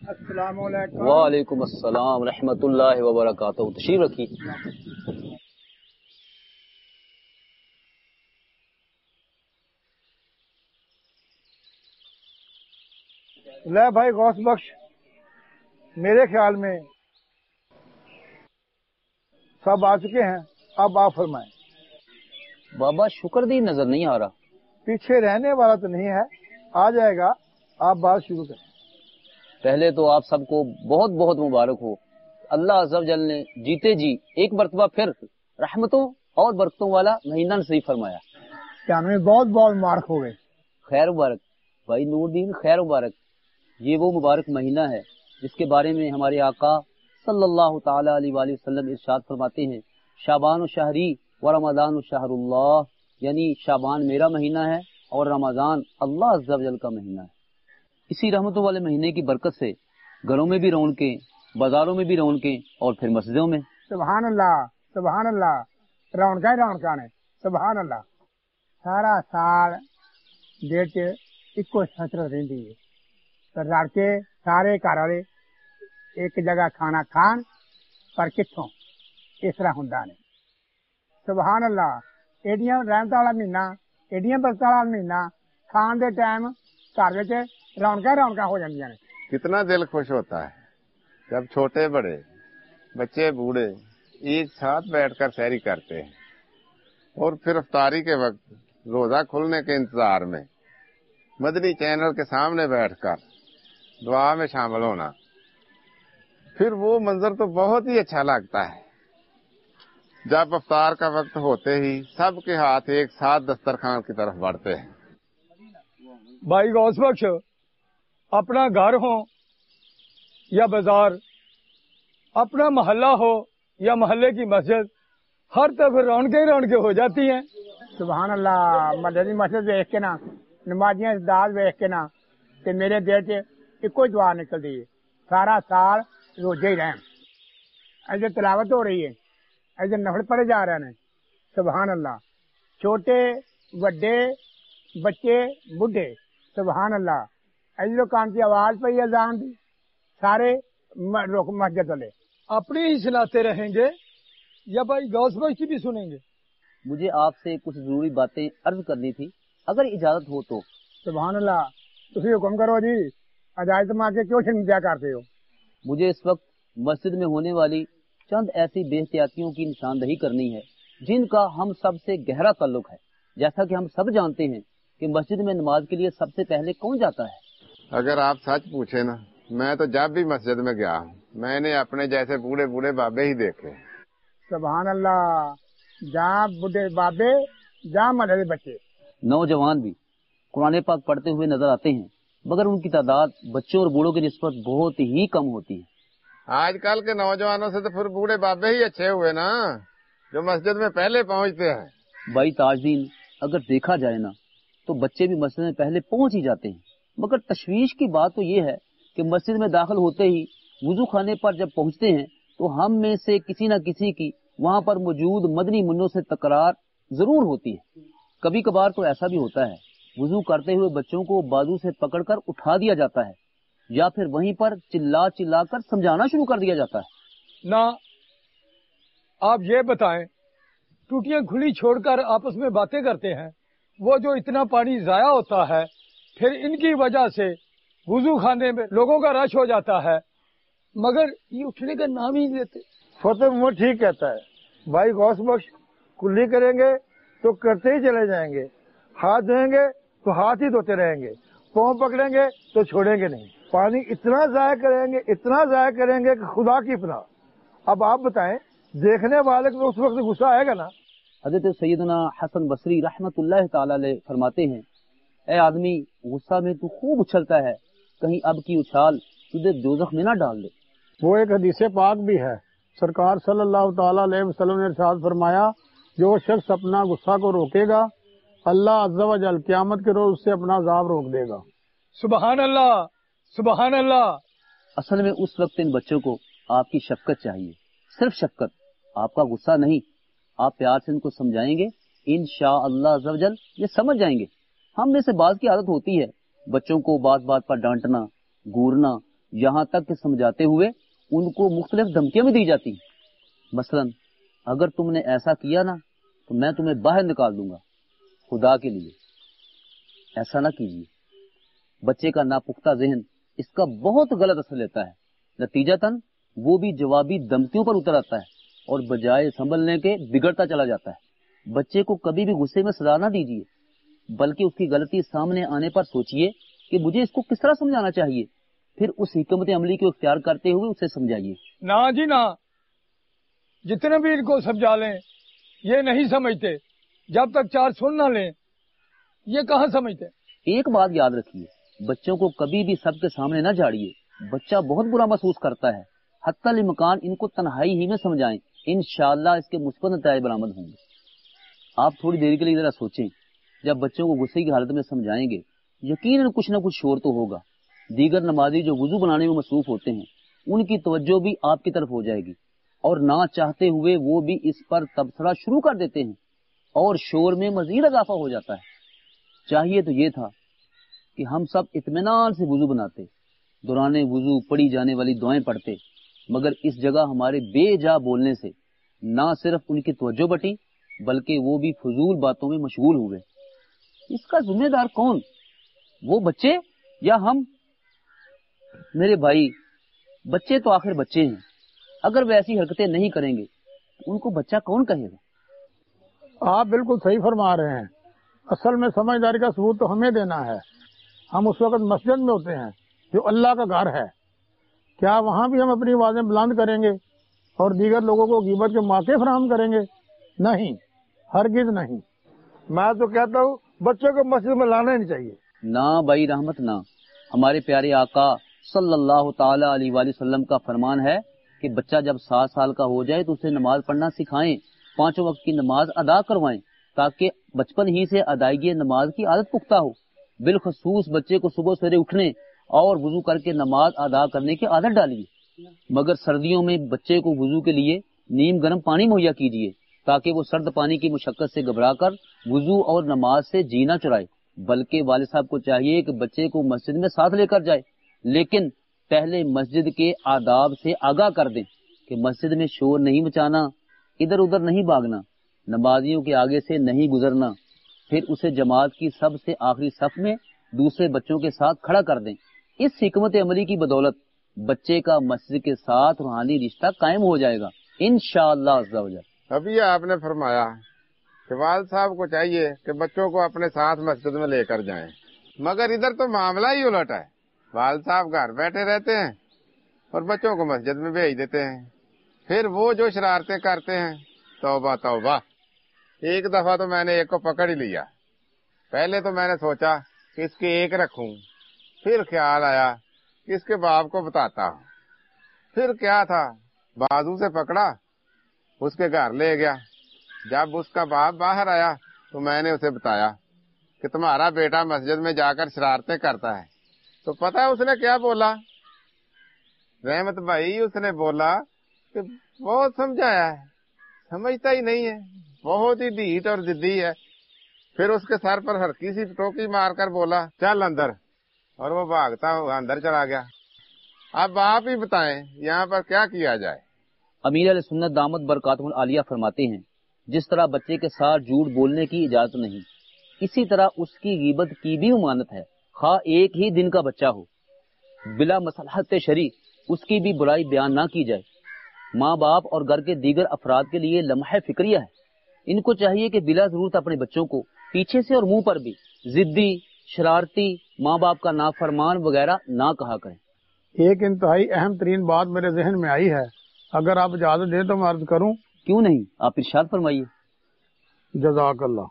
السلام علیکم۔ وعلیکم السلام ورحمۃ اللہ وبرکاتہ۔ تشریف رکھیے۔ لے بھائی غوث بخش، میرے خیال میں سب آ چکے ہیں، اب آپ فرمائیں۔ بابا شکر دی نظر نہیں آ رہا۔ پیچھے رہنے والا تو نہیں ہے، آ جائے گا، آپ بات شروع کریں۔ پہلے تو آپ سب کو بہت بہت مبارک ہو۔ اللہ عز و جل نے جیتے جی ایک مرتبہ پھر رحمتوں اور برکتوں والا مہینہ نصیب فرمایا۔ کیا ہمیں بہت بہت مبارک ہو گئے۔ خیر مبارک بھائی نور دین، خیر مبارک۔ یہ وہ مبارک مہینہ ہے جس کے بارے میں ہمارے آقا صلی اللہ تعالی علیہ وآلہ وسلم ارشاد فرماتے ہیں، شعبان و شہری و رمضان و شہر اللہ، یعنی شعبان میرا مہینہ ہے اور رمضان اللہ عز و جل کا مہینہ ہے۔ اسی رحمتوں والے مہینے کی برکت سے گھروں میں بھی رونقیں، بازاروں میں بھی رونقیں، اور پھر مسجدوں میں۔ سبحان اللہ، سبحان اللہ، رونقاں ہی رونقاں نے، سبحان اللہ۔ سارا سال دل چ ایکو حسرت رہندی ہے، رل کے سارے گھر والے ایک جگہ کھانا کھان، پر کتوں اس طرح ہوندا نہیں۔ سبحان اللہ، ایڈیاں رحمتاں والا مہینہ، ایڈیاں برکتاں والا مہینہ، کھان دے ٹائم گھر وچ رونقاں رونقاں ہو جاندیاں نے۔ کتنا دل خوش ہوتا ہے جب چھوٹے بڑے بچے بوڑھے ایک ساتھ بیٹھ کر سحری کرتے ہیں، اور پھر افطاری کے وقت روزہ کھلنے کے انتظار میں مدنی چینل کے سامنے بیٹھ کر دعا میں شامل ہونا، پھر وہ منظر تو بہت ہی اچھا لگتا ہے جب افطار کا وقت ہوتے ہی سب کے ہاتھ ایک ساتھ دسترخوان کی طرف بڑھتے ہیں۔ بھائی غوث بخش، اپنا گھر ہو یا بازار، اپنا محلہ ہو یا محلے کی مسجد، ہر طرف رونقیں ہی رونقیں ہو جاتی ہیں۔ سبحان اللہ، محلے کی مسجد ویخ کے نا، نمازیاں داد ویخ کے نا، تے میرے دل چ ایک ہی دعا نکلتی ہے، سارا سال روزے ہی رہن۔ ادھر تلاوت ہو رہی ہے، ادھر نفل پڑھے جا رہے ہیں۔ سبحان اللہ، چھوٹے وڈے بچے بڈھے، سبحان اللہ۔ ادھر کان کی آواز پئی اذان دی، سارے رخ مسجد والے اپنی ہی سناتے رہیں گے یا بھائی غوث بخش کی بھی سنیں گے؟ مجھے آپ سے کچھ ضروری باتیں عرض کرنی تھی، اگر اجازت ہو تو۔ سبحان اللہ، تسی حکم کرو جی، اجازت مانگ کے کیوں شرمندہ کرتے ہو؟ مجھے اس وقت مسجد میں ہونے والی چند ایسی بے احتیاطیوں کی نشاندہی کرنی ہے جن کا ہم سب سے گہرا تعلق ہے۔ جیسا کہ ہم سب جانتے ہیں کہ مسجد میں نماز کے لیے سب سے پہلے کون جاتا ہے؟ اگر آپ سچ پوچھیں نا، میں تو جب بھی مسجد میں گیا ہوں میں نے اپنے جیسے بوڑھے بوڑھے بابے ہی دیکھے۔ سبحان اللہ، جہاں بڈھے بابے جہاں محلے کے بچے۔ نوجوان بھی قرآن پاک پڑھتے ہوئے نظر آتے ہیں، مگر ان کی تعداد بچوں اور بوڑھوں کی نسبت بہت ہی کم ہوتی ہے۔ آج کل کے نوجوانوں سے تو پھر بوڑھے بابے ہی اچھے ہوئے نا، جو مسجد میں پہلے پہنچتے ہیں۔ بھائی تاجدین، اگر دیکھا جائے نا تو بچے بھی مسجد میں پہلے پہنچ ہی جاتے ہیں، مگر تشویش کی بات تو یہ ہے کہ مسجد میں داخل ہوتے ہی وضو خانے پر جب پہنچتے ہیں تو ہم میں سے کسی نہ کسی کی وہاں پر موجود مدنی منوں سے تکرار ضرور ہوتی ہے۔ کبھی کبھار تو ایسا بھی ہوتا ہے وضو کرتے ہوئے بچوں کو بازو سے پکڑ کر اٹھا دیا جاتا ہے، یا پھر وہیں پر چلا چلا کر سمجھانا شروع کر دیا جاتا ہے۔ نہ آپ یہ بتائیں، ٹوٹیاں کھلی چھوڑ کر آپس میں باتیں کرتے ہیں، وہ جو اتنا پانی ضائع ہوتا ہے، پھر ان کی وجہ سے وضو خانے میں لوگوں کا رش ہو جاتا ہے، مگر یہ اٹھنے کا نام ہی نہیں لیتے۔ فتح وہ ٹھیک کہتا ہے، بھائی غوث بخش، کلی کریں گے تو کرتے ہی چلے جائیں گے، ہاتھ دھوئیں گے تو ہاتھ ہی دھوتے رہیں گے، پاؤں پکڑیں گے تو چھوڑیں گے نہیں، پانی اتنا ضائع کریں گے، اتنا ضائع کریں گے کہ خدا کی پناہ۔ اب آپ بتائیں، دیکھنے والے کو اس وقت غصہ آئے گا نا؟ حضرت سیدنا حسن بصری رحمت اللہ تعالی علیہ فرماتے ہیں، اے آدمی، غصہ میں تو خوب اچھلتا ہے، کہیں اب کی اچھال تجھے دوزخ میں نہ ڈال دے۔ وہ ایک حدیث پاک بھی ہے، سرکار صلی اللہ تعالی علیہ وسلم نے ارشاد فرمایا، جو شخص اپنا غصہ کو روکے گا اللہ عز و جل قیامت کے روز سے اپنا عذاب روک دے گا۔ سبحان اللہ، سبحان اللہ۔ اصل میں اس وقت ان بچوں کو آپ کی شفقت چاہیے، صرف شفقت، آپ کا غصہ نہیں۔ آپ پیار سے ان کو سمجھائیں گے، انشاءاللہ عز و جل یہ سمجھ جائیں گے۔ ہم میں سے بعض کی عادت ہوتی ہے بچوں کو بات بات پر ڈانٹنا، گورنا، یہاں تک کہ سمجھاتے ہوئے ان کو مختلف دھمکیاں بھی دی جاتی ہیں۔ مثلا اگر تم نے ایسا کیا نا تو میں تمہیں باہر نکال دوں گا، خدا کے لیے ایسا نہ کیجیے۔ بچے کا ناپختہ ذہن اس کا بہت غلط اثر لیتا ہے، نتیجتاً وہ بھی جوابی دھمکیوں پر اتر آتا ہے اور بجائے سنبھلنے کے بگڑتا چلا جاتا ہے۔ بچے کو کبھی بھی غصے میں سزا نہ دیجیے، بلکہ اس کی غلطی سامنے آنے پر سوچئے کہ مجھے اس کو کس طرح سمجھانا چاہیے، پھر اس حکمت عملی کو اختیار کرتے ہوئے اسے سمجھائیے۔ نہ جی نہ، جتنے بھی ان کو سمجھا لیں یہ نہیں سمجھتے، جب تک چار سن نہ لیں یہ کہاں سمجھتے۔ ایک بات یاد رکھیے، بچوں کو کبھی بھی سب کے سامنے نہ جھاڑیے، بچہ بہت برا محسوس کرتا ہے۔ حتی الامکان ان کو تنہائی ہی میں سمجھائیں، انشاءاللہ اس کے مثبت نتائج برآمد ہوں گے۔ آپ تھوڑی دیر کے لیے ذرا سوچیں، جب بچوں کو غصے کی حالت میں سمجھائیں گے یقیناً کچھ نہ کچھ شور تو ہوگا۔ دیگر نمازی جو وضو بنانے میں مصروف ہوتے ہیں ان کی توجہ بھی آپ کی طرف ہو جائے گی، اور نہ چاہتے ہوئے وہ بھی اس پر تبصرہ شروع کر دیتے ہیں اور شور میں مزید اضافہ ہو جاتا ہے۔ چاہیے تو یہ تھا کہ ہم سب اطمینان سے وضو بناتے، دوران وضو پڑھی جانے والی دعائیں پڑھتے، مگر اس جگہ ہمارے بے جا بولنے سے نہ صرف ان کی توجہ بٹی بلکہ وہ بھی فضول باتوں میں مشغول ہوئے۔ اس کا ذمہ دار کون؟ وہ بچے یا ہم؟ میرے بھائی، بچے تو آخر بچے ہیں، اگر وہ ایسی حرکتیں نہیں کریں گے تو ان کو بچہ کون کہے گا؟ آپ بالکل صحیح فرما رہے ہیں۔ اصل میں سمجھداری کا ثبوت تو ہمیں دینا ہے۔ ہم اس وقت مسجد میں ہوتے ہیں جو اللہ کا گھر ہے، کیا وہاں بھی ہم اپنی آوازیں بلند کریں گے اور دیگر لوگوں کو غیبت کے موقع فراہم کریں گے؟ نہیں، ہرگز نہیں۔ میں تو کہتا ہوں بچوں کو مسجد میں لانا ہی نہیں چاہیے۔ نہ بھائی رحمت نہ، ہمارے پیارے آقا صلی اللہ تعالی علیہ وآلہ وسلم کا فرمان ہے کہ بچہ جب 7 سال کا ہو جائے تو اسے نماز پڑھنا سکھائیں، 5 وقت کی نماز ادا کروائیں تاکہ بچپن ہی سے ادائیگی نماز کی عادت پختہ ہو۔ بالخصوص بچے کو صبح سویرے اٹھنے اور وضو کر کے نماز ادا کرنے کی عادت ڈالیے، مگر سردیوں میں بچے کو وضو کے لیے نیم گرم پانی مہیا کیجیے تاکہ وہ سرد پانی کی مشقت سے گھبرا کر وضو اور نماز سے جی نہ چرائے، بلکہ والد صاحب کو چاہیے کہ بچے کو مسجد میں ساتھ لے کر جائے، لیکن پہلے مسجد کے آداب سے آگاہ کر دیں کہ مسجد میں شور نہیں مچانا، ادھر ادھر نہیں بھاگنا، نمازیوں کے آگے سے نہیں گزرنا، پھر اسے جماعت کی سب سے آخری صف میں دوسرے بچوں کے ساتھ کھڑا کر دیں۔ اس حکمت عملی کی بدولت بچے کا مسجد کے ساتھ روحانی رشتہ قائم ہو جائے گا انشاءاللہ عز و جل۔ ابھی آپ نے فرمایا کہ والد صاحب کو چاہیے کہ بچوں کو اپنے ساتھ مسجد میں لے کر جائیں، مگر ادھر تو معاملہ ہی الٹ ہے۔ والد صاحب گھر بیٹھے رہتے ہیں اور بچوں کو مسجد میں بھیج دیتے ہیں، پھر وہ جو شرارتیں کرتے ہیں، توبہ توبہ۔ ایک دفعہ تو میں نے ایک کو پکڑ ہی لیا، پہلے تو میں نے سوچا کہ اس کے ایک رکھوں، پھر خیال آیا کہ اس کے باپ کو بتاتا ہوں، پھر کیا تھا بازو سے پکڑا، اس کے گھر لے گیا۔ جب اس کا باپ باہر آیا تو میں نے اسے بتایا کہ تمہارا بیٹا مسجد میں جا کر شرارتیں کرتا ہے، تو پتہ ہے اس نے کیا بولا؟ رحمت بھائی، اس نے بولا کہ بہت سمجھایا ہے، سمجھتا ہی نہیں ہے، بہت ہی ڈھیٹ اور ضدی ہے۔ پھر اس کے سر پر ہلکی سی ٹوکی مار کر بولا چل اندر، اور وہ بھاگتا ہوا اندر چلا گیا۔ اب آپ ہی بتائیں یہاں پر کیا کیا جائے؟ امیر علیہ سنت دامت برکاتہ العالیہ فرماتے ہیں جس طرح بچے کے ساتھ جھوٹ بولنے کی اجازت نہیں، اسی طرح اس کی غیبت کی بھی ممانعت ہے، خواہ ایک ہی دن کا بچہ ہو۔ بلا مصلحت شرعی اس کی بھی برائی بیان نہ کی جائے۔ ماں باپ اور گھر کے دیگر افراد کے لیے لمحہ فکریہ ہے، ان کو چاہیے کہ بلا ضرورت اپنے بچوں کو پیچھے سے اور منہ پر بھی ضدی، شرارتی، ماں باپ کا نافرمان وغیرہ نہ کہا کریں۔ ایک انتہائی اہم ترین بات میرے ذہن میں آئی ہے، اگر آپ اجازت دیں تو میں عرض کروں؟ کیوں نہیں، آپ ارشاد فرمائیے۔ جزاک اللہ۔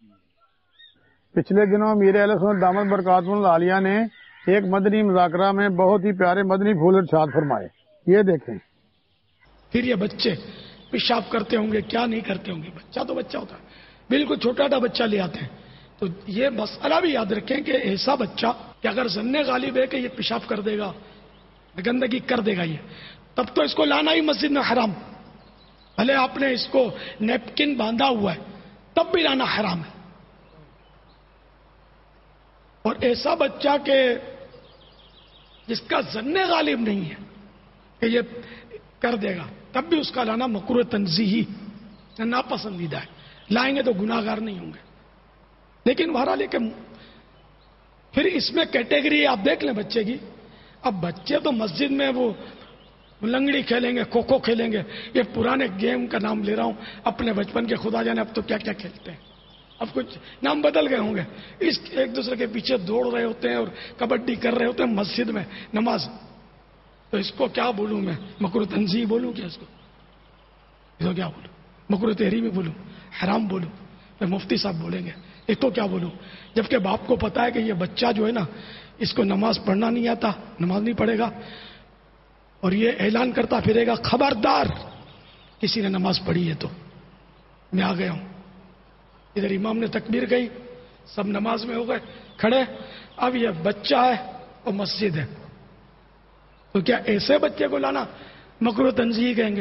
پچھلے دنوں امیر اہل سنت دامت برکاتہ العالیہ نے ایک مدنی مذاکرہ میں بہت ہی پیارے مدنی پھول ارشاد فرمائے، یہ دیکھیں۔ پھر یہ بچے پیشاب کرتے ہوں گے، کیا نہیں کرتے ہوں گے، بچہ تو بچہ ہوتا ہے، بالکل چھوٹا سا بچہ لے آتے ہیں، تو یہ مسئلہ بھی یاد رکھیں کہ ایسا بچہ کہ اگر ظن غالب ہے کہ یہ پیشاب کر دے گا، گندگی کر دے گا، یہ تب تو اس کو لانا ہی مسجد میں حرام، بھلے آپ نے اس کو نیپکن باندھا ہوا ہے تب بھی لانا حرام ہے۔ اور ایسا بچہ کہ جس کا ظن غالب نہیں ہے کہ یہ کر دے گا، تب بھی اس کا لانا مکروہ تنزیہی ناپسندیدہ ہے. لائیں گے تو گناہ گار نہیں ہوں گے. لیکن بہرحال یہ کہ پھر اس میں کیٹیگری آپ دیکھ لیں بچے کی. اب بچے تو مسجد میں وہ لنگڑی کھیلیں گے، کھوکھو کھیلیں گے، یہ پرانے گیم کا نام لے رہا ہوں اپنے بچپن کے، خدا جانے اب تو کیا کیا کھیلتے ہیں، اب کچھ نام بدل گئے ہوں گے. اس ایک دوسرے کے پیچھے دوڑ رہے ہوتے ہیں اور کبڈی کر رہے ہوتے ہیں مسجد میں نماز. تو اس کو کیا بولوں میں؟ مکروہ تنزیہی بولوں کیا اس کو؟ کیا بولوں؟ مکروہ تحریمی بولوں؟ حرام بولوں؟ میں مفتی صاحب بولیں گے اس کو کیا بولوں؟ جبکہ باپ کو پتا ہے کہ یہ بچہ جو ہے نا اس کو نماز پڑھنا نہیں آتا، نماز نہیں پڑھے گا، اور یہ اعلان کرتا پھرے گا خبردار کسی نے نماز پڑھی ہے تو میں آ گیا ہوں. ادھر امام نے تکبیر گئی، سب نماز میں ہو گئے کھڑے، اب یہ بچہ ہے اور مسجد ہے، تو کیا ایسے بچے کو لانا مکروہ تنزیہی کہیں گے؟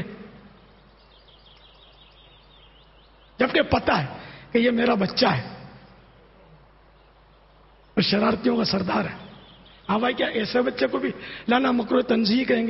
جبکہ پتا ہے کہ یہ میرا بچہ ہے اور شرارتیوں کا سردار ہے. ہاں بھائی، کیا ایسے بچے کو بھی لانا مکروہ تنزیہی کہیں گے؟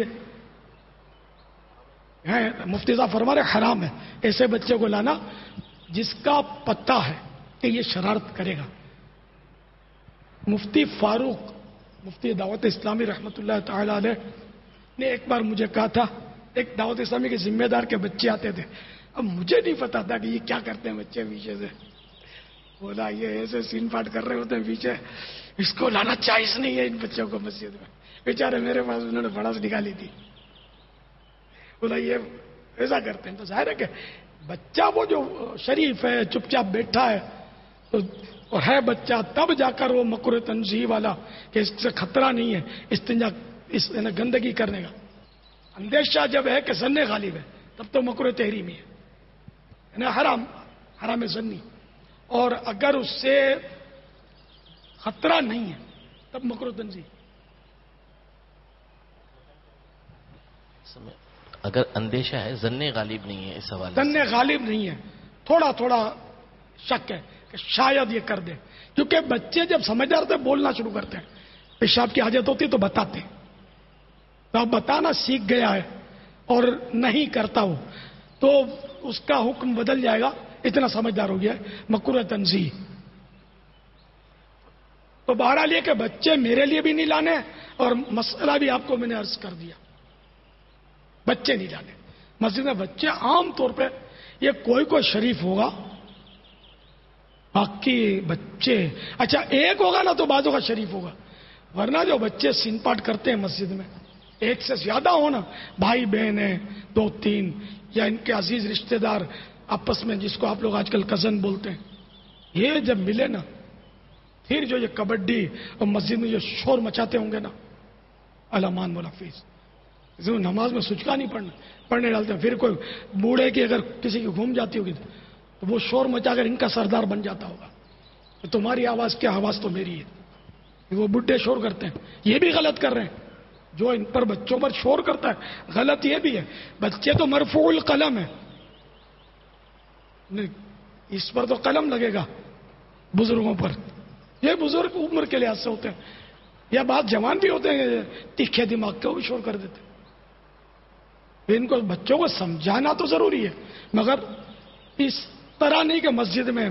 مفتی صاحب فرما رہے حرام ہے ایسے بچے کو لانا جس کا پتہ ہے کہ یہ شرارت کرے گا. مفتی فاروق، مفتی دعوت اسلامی رحمۃ اللہ تعالی علیہ نے ایک بار مجھے کہا تھا، ایک دعوت اسلامی کے ذمہ دار کے بچے آتے تھے، اب مجھے نہیں پتا تھا کہ یہ کیا کرتے ہیں بچے پیچھے سے. بولا یہ ایسے سین پاٹ کر رہے ہوتے ہیں پیچھے، اس کو لانا جائز نہیں ہے ان بچوں کو مسجد میں. بیچارے میرے پاس انہوں نے بڑا نکالی تھی. بولا یہ ایسا کرتے ہیں. تو ظاہر ہے کہ بچہ وہ جو شریف ہے، چپ چاپ بیٹھا ہے اور ہے بچہ، تب جا کر وہ مکروہ تنزیہی والا کہ اس سے خطرہ نہیں ہے استنجا، اس گندگی کرنے کا اندیشہ جب ہے کہ ظن غالب ہے تب تو مکروہ تحریمی ہے، یعنی حرام ظنی. اور اگر اس سے خطرہ نہیں ہے تب مکروہ تنزیہی. اگر اندیشہ ہے، ظن غالب نہیں ہے، اس حوالے سے ظن غالب نہیں ہے، تھوڑا تھوڑا شک ہے کہ شاید یہ کر دے. کیونکہ بچے جب سمجھدار ہوتے بولنا شروع کرتے ہیں، پیشاب کی حاجت ہوتی تو بتاتے ہیں. تو اب بتانا سیکھ گیا ہے اور نہیں کرتا ہو تو اس کا حکم بدل جائے گا، اتنا سمجھدار ہو گیا ہے. مکروہ تنزیہی. تو بہرحال یہ کہ بچے میرے لیے بھی نہیں لانے، اور مسئلہ بھی آپ کو میں نے عرض کر دیا، بچے نہیں لانے مسجد میں. بچے عام طور پہ یہ کوئی شریف ہوگا، باقی بچے اچھا ایک ہوگا نا تو بعضوں کا شریف ہوگا، ورنہ جو بچے سین پاٹ کرتے ہیں مسجد میں ایک سے زیادہ ہونا، بھائی بہن ہیں 2-3 یا ان کے عزیز رشتہ دار آپس میں، جس کو آپ لوگ آج کل کزن بولتے ہیں، یہ جب ملے نا پھر جو یہ کبڈی اور مسجد میں جو شور مچاتے ہوں گے نا، علامان ملافظ نماز میں سچکا نہیں پڑھنے ڈالتے ہیں. پھر کوئی بوڑھے کی اگر کسی کی گھوم جاتی ہوگی تو وہ شور مچا کر ان کا سردار بن جاتا ہوگا، تو تمہاری آواز کیا، آواز تو میری ہے. وہ بڈھے شور کرتے ہیں، یہ بھی غلط کر رہے ہیں. جو ان پر بچوں پر شور کرتا ہے غلط یہ بھی ہے. بچے تو مرفوع القلم ہے، اس پر تو قلم لگے گا. بزرگوں پر، یہ بزرگ عمر کے لحاظ سے ہوتے ہیں، یا بعض جوان بھی ہوتے ہیں تیکھے دماغ کے، وہ بھی شور کر دیتے ہیں. ان کو بچوں کو سمجھانا تو ضروری ہے، مگر اس طرح نہیں کہ مسجد میں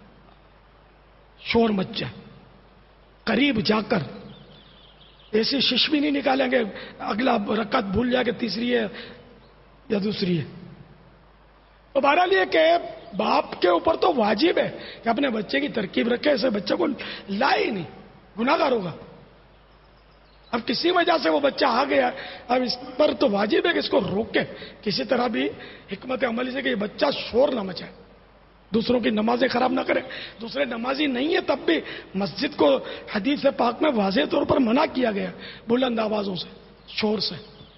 شور مچ جائے. قریب جا کر ایسی شش بھی نہیں نکالیں گے اگلا رکعت بھول جائے کہ تیسری ہے یا دوسری ہے. تو بہرحال یہ کہ باپ کے اوپر تو واجب ہے کہ اپنے بچے کی ترکیب رکھے، ایسے بچے کو لائے ہی نہیں، گناہ گار ہوگا. اب کسی وجہ سے وہ بچہ آ گیا، اب اس پر تو واجب ہے کہ اس کو روکے کسی طرح بھی حکمت عملی سے کہ یہ بچہ شور نہ مچائے، دوسروں کی نمازیں خراب نہ کرے. دوسرے نمازی نہیں ہے تب بھی مسجد کو حدیث پاک میں واضح طور پر منع کیا گیا بلند آوازوں سے، شور سے.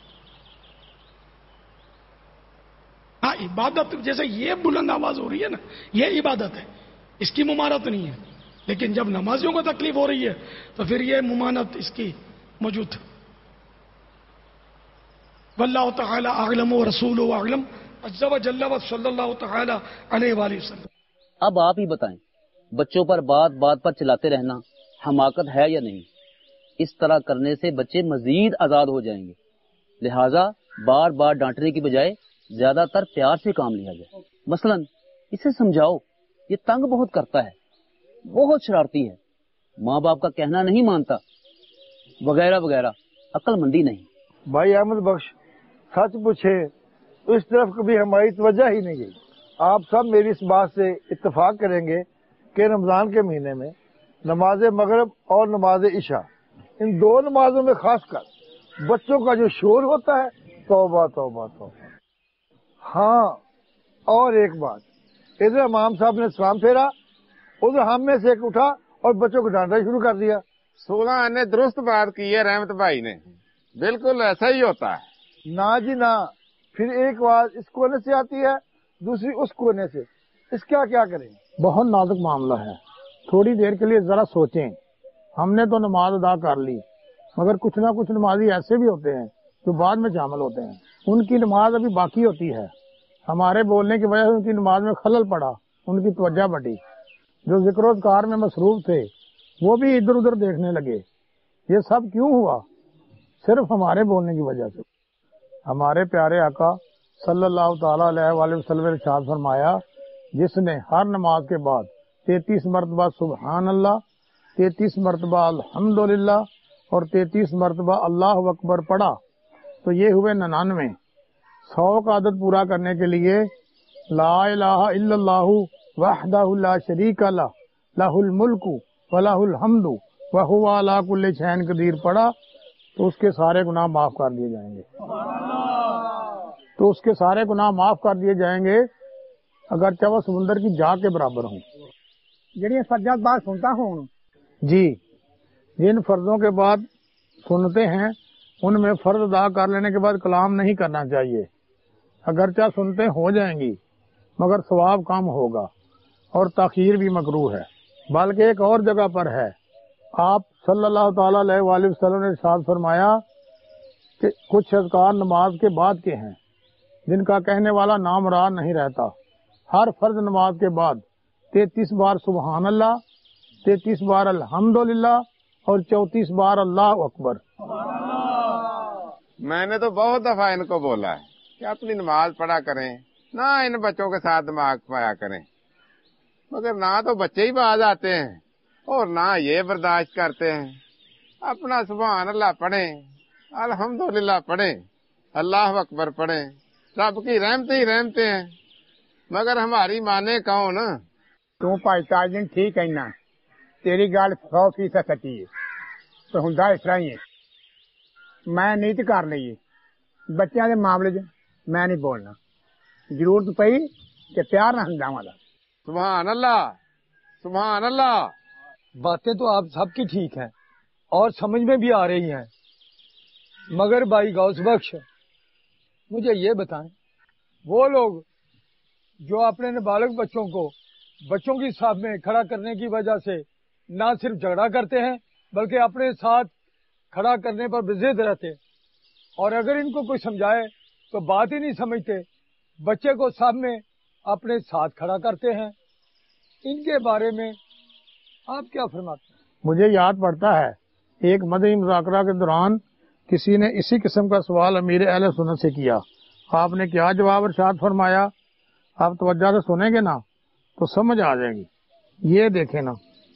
ہاں عبادت جیسے یہ بلند آواز ہو رہی ہے نا، یہ عبادت ہے، اس کی ممانعت نہیں ہے. لیکن جب نمازیوں کو تکلیف ہو رہی ہے تو پھر یہ ممانعت اس کی موجود. واللہ تعالی اعلم ورسولہ اعلم عز وجل صلی اللہ تعالی علیہ وآلہ وسلم. اب آپ ہی بتائیں، بچوں پر بات بات پر چلاتے رہنا حماقت ہے یا نہیں؟ اس طرح کرنے سے بچے مزید آزاد ہو جائیں گے. لہذا بار بار ڈانٹنے کی بجائے زیادہ تر پیار سے کام لیا جائے. مثلا اسے سمجھاؤ یہ تنگ بہت کرتا ہے, بہت شرارتی ہے, ماں باپ کا کہنا نہیں مانتا, وغیرہ وغیرہ. عقل مندی نہیں. بھائی احمد بخش, سچ پوچھے تو اس طرف کبھی ہماری توجہ ہی نہیں گئی. آپ سب میری اس بات سے اتفاق کریں گے کہ رمضان کے مہینے میں نماز مغرب اور نماز عشاء, ان دو نمازوں میں خاص کر بچوں کا جو شور ہوتا ہے, توبہ توبہ توبہ. ہاں, اور ایک بات, ادھر امام صاحب نے سلام پھیرا, ادھر ہم میں سے ایک اٹھا اور بچوں کو ڈانٹنا شروع کر دیا. 16 نے درست بات کی ہے رحمت بھائی نے, بالکل ایسا ہی ہوتا ہے. نہ جی نہ, پھر ایک آواز اس کونے سے آتی ہے, دوسری اس کونے سے. اس کا کیا کریں؟ بہت نازک معاملہ ہے. تھوڑی دیر کے لیے ذرا سوچیں. ہم نے تو نماز ادا کر لی, مگر کچھ نہ کچھ نمازی ایسے بھی ہوتے ہیں جو بعد میں شامل ہوتے ہیں. ان کی نماز ابھی باقی ہوتی ہے. ہمارے بولنے کی وجہ سے ان کی نماز میں خلل پڑا, ان کی توجہ بٹی. جو ذکر و اذکار میں مصروف تھے وہ بھی ادھر ادھر دیکھنے لگے. یہ سب کیوں ہوا؟ صرف ہمارے بولنے کی وجہ سے. ہمارے پیارے آقا صلی اللہ تعالی علیہ وآلہ وسلم نے ارشاد فرمایا, جس نے ہر نماز کے بعد 33 مرتبہ سبحان اللہ, 33 مرتبہ الحمدللہ اور 33 مرتبہ اللہ اکبر پڑھا تو یہ ہوئے 99. 100 کا عدد پورا کرنے کے لیے لا الہ الا اللہ وحدہ لا شریک لہ لہ الملک ولہ الحمد وہو علی کل شیء قدیر پڑھا تو اس کے سارے گناہ معاف کر دیے جائیں گے. تو اس کے سارے گناہ معاف کر دیے جائیں گے اگرچہ وہ سمندر کی جا کے برابر ہوں. جڑی فرضات بات سنتا ہوں جی, جن فرضوں کے بعد سنتے ہیں ان میں فرض ادا کر لینے کے بعد کلام نہیں کرنا چاہیے. اگرچہ سنتے ہو جائیں گی مگر ثواب کم ہوگا اور تاخیر بھی مکروہ ہے. بلکہ ایک اور جگہ پر ہے, آپ صلی اللہ تعالی علیہ وآلہ وسلم نے ارشاد فرمایا کہ کچھ اذکار نماز کے بعد کے ہیں جن کا کہنے والا نامراد نہیں رہتا. ہر فرض نماز کے بعد 33 بار سبحان اللہ, 33 بار الحمدللہ اور 34 بار اللہ اکبر. میں نے تو بہت دفعہ ان کو بولا ہے کہ اپنی نماز پڑھا کریں, نہ ان بچوں کے ساتھ دماغ پایا کریں, مگر نہ تو بچے ہی باز آتے ہیں اور نہ یہ برداشت کرتے ہیں. اپنا سبحان اللہ پڑھیں, الحمدللہ پڑھیں, اللہ اکبر پڑھیں, رب کی رحمتیں ہی رحمتیں ہیں, مگر ہماری مانے کون. تو بھائی تاجدین ٹھیک ہے نا, تیری گل 100% سچی ہے, تو ہوندا اس طرح ہی ہے. میں نیت کر لی بچیاں دے معاملے چ میں نہیں بولنا, ضرورت پئی کہ پیار نہ سمجھاواں. سبحان اللہ سبحان اللہ. باتیں تو آپ سب کی ٹھیک ہیں اور سمجھ میں بھی آ رہی ہیں, مگر بھائی غوث بخش مجھے یہ بتائیں, وہ لوگ جو اپنے نابالغ بچوں کو بچوں کی صف میں کھڑا کرنے کی وجہ سے نہ صرف جھگڑا کرتے ہیں بلکہ اپنے ساتھ کھڑا کرنے پر بضد رہتے, اور اگر ان کو کوئی سمجھائے تو بات ہی نہیں سمجھتے, بچے کو صف میں اپنے ساتھ کھڑا کرتے ہیں. ان کے بارے میں آپ کیا فرماتے ہیں؟ مجھے یاد پڑتا ہے ایک مدنی مذاکرہ کے دوران کسی نے اسی قسم کا سوال امیر اہل سنت سے کیا. آپ نے کیا جواب ارشاد فرمایا؟ آپ توجہ سے سنیں گے نا تو سمجھ آ جائے گی. یہ دیکھیں نا,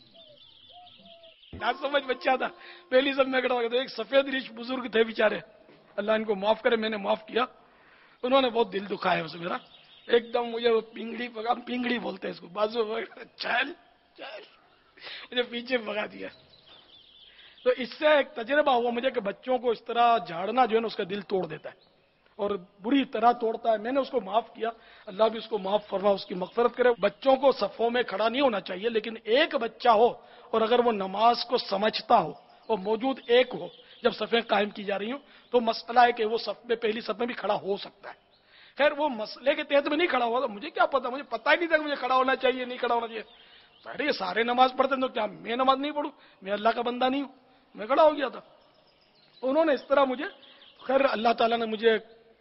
نہ سمجھ بچہ تھا, پہلی سب میں کھڑا ہو گیا. تو ایک سفید ریش بزرگ تھے بیچارے, اللہ ان کو معاف کرے, میں نے معاف کیا. انہوں نے بہت دل دکھایا اسے میرا, ایک دم مجھے وہ پنگڑی بولتے ہیں اس کو, بازو چل چل مجھے پیچھے بھگا دیا. تو اس سے ایک تجربہ ہوا مجھے کہ بچوں کو اس طرح جھاڑنا جو ہے نا اس کا دل توڑ دیتا ہے اور بری طرح توڑتا ہے. میں نے اس کو معاف کیا, اللہ بھی اس کو معاف فرما, اس کی مغفرت کرے. بچوں کو صفوں میں کھڑا نہیں ہونا چاہیے, لیکن ایک بچہ ہو اور اگر وہ نماز کو سمجھتا ہو اور موجود ایک ہو جب صفیں قائم کی جا رہی ہوں تو مسئلہ ہے کہ وہ صف میں پہلی صف میں بھی کھڑا ہو سکتا ہے. خیر وہ مسئلے کے تحت میں نہیں کھڑا ہوا تو مجھے کیا پتا, مجھے پتا ہی نہیں تھا کہ مجھے کھڑا ہونا چاہیے نہیں کھڑا ہونا چاہیے. ارے یہ سارے نماز پڑھتے ہیں تو کیا میں نماز نہیں پڑھوں؟ میں اللہ کا بندہ نہیں ہوں؟ میں کھڑا ہو گیا تھا. انہوں نے اس طرح مجھے, خیر اللہ تعالیٰ نے مجھے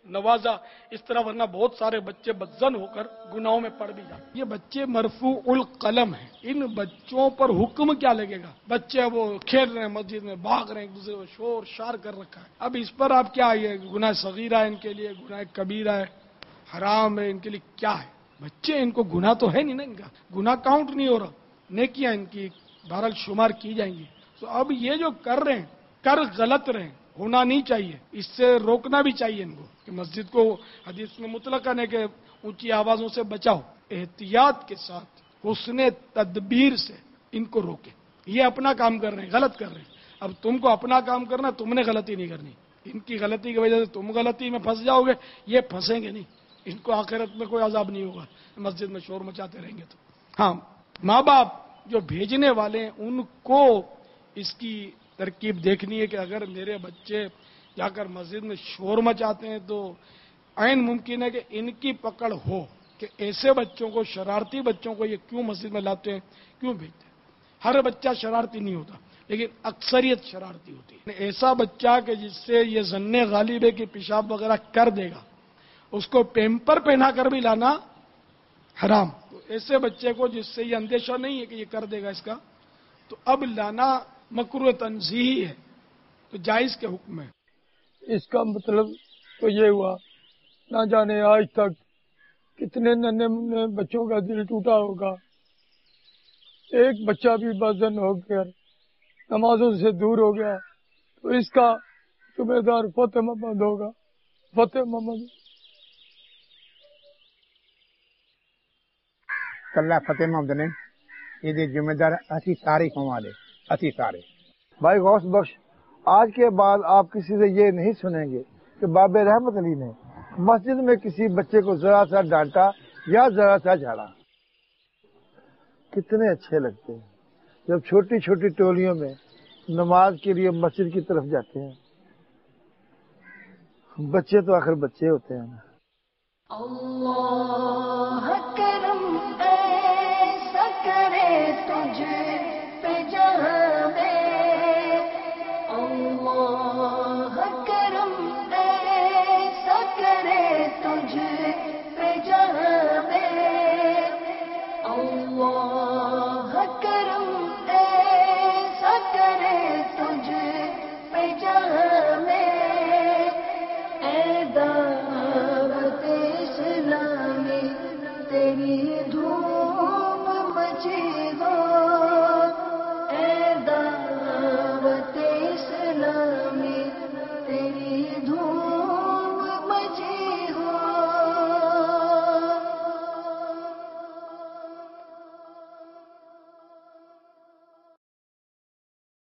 نوازا اس طرح، ورنہ بہت سارے بچے بدزن ہو کر گناہوں میں پڑ بھی جاتے. یہ بچے مرفوع القلم ہیں، ان بچوں پر حکم کیا لگے گا؟ بچے وہ کھیل رہے ہیں مسجد میں، بھاگ رہے ہیں، ایک دوسرے کو شور شار کر رکھا ہے. اب اس پر آپ کیا، یہ گناہ صغیرہ ہے ان کے لیے، گناہ کبیرہ ہے، حرام ہے ان کے لیے، کیا ہے؟ بچے، ان کو گناہ تو ہے نہیں نا، ان کا گناہ کاؤنٹ نہیں ہو رہا، نیکیاں ان کی بہرحال شمار کی جائیں گی. تو اب یہ جو کر رہے ہیں، کر غلط رہے ہیں، ہونا نہیں چاہیے، اس سے روکنا بھی چاہیے ان کو کہ مسجد کو حدیث میں مطلقاً ہے کہ اونچی آوازوں سے بچاؤ، احتیاط کے ساتھ حسن تدبیر سے ان کو روکے. یہ اپنا کام کر رہے ہیں، غلط کر رہے ہیں. اب تم کو اپنا کام کرنا، تم نے غلطی نہیں کرنی. ان کی غلطی کی وجہ سے تم غلطی میں پھنس جاؤ گے، یہ پھنسیں گے نہیں. ان کو آخرت میں کوئی عذاب نہیں ہوگا مسجد میں شور مچاتے رہیں گے تو. ہاں، ماں باپ جو بھیجنے والے ہیں ان کو اس کی ترکیب دیکھنی ہے کہ اگر میرے بچے جا کر مسجد میں شور مچاتے ہیں تو عین ممکن ہے کہ ان کی پکڑ ہو کہ ایسے بچوں کو، شرارتی بچوں کو یہ کیوں مسجد میں لاتے ہیں، کیوں بھیجتے ہیں. ہر بچہ شرارتی نہیں ہوتا، لیکن اکثریت شرارتی ہوتی ہے. ایسا بچہ کہ جس سے یہ ظن غالب ہے کہ پیشاب وغیرہ کر دے گا، اس کو پیمپر پہنا کر بھی لانا حرام. تو ایسے بچے کو جس سے یہ اندیشہ نہیں ہے کہ یہ کر دے گا اس کا، تو اب لانا مکروہ تنزیہی ہے، تو جائز کے حکم ہے. اس کا مطلب تو یہ ہوا، نہ جانے آج تک کتنے ننھے بچوں کا دل ٹوٹا ہوگا. ایک بچہ بھی بدزن ہو کر نمازوں سے دور ہو گیا تو اس کا ذمہ دار فتح محمد ہوگا. فتح محمد کلا فتح محمد نے یہ ذمہ دار اسی سارے والے، اسی سارے. بھائی غوث بخش، آج کے بعد آپ کسی سے یہ نہیں سنیں گے کہ باب رحمت علی نے مسجد میں کسی بچے کو ذرا سا ڈانٹا یا ذرا سا جھاڑا. کتنے اچھے لگتے ہیں جب چھوٹی چھوٹی ٹولیوں میں نماز کے لیے مسجد کی طرف جاتے ہیں. بچے تو آخر بچے ہوتے ہیں نا. اللہ کرم ایسا کرے تجھ پہ جہاں میں، اللہ کرم ایسا کرے تجھ پہ جہاں میں، اللہ کرم ایسا کرے تجھ پہ جہاں میں. اے دعوت اسلامی تیری دھوم مچی ہو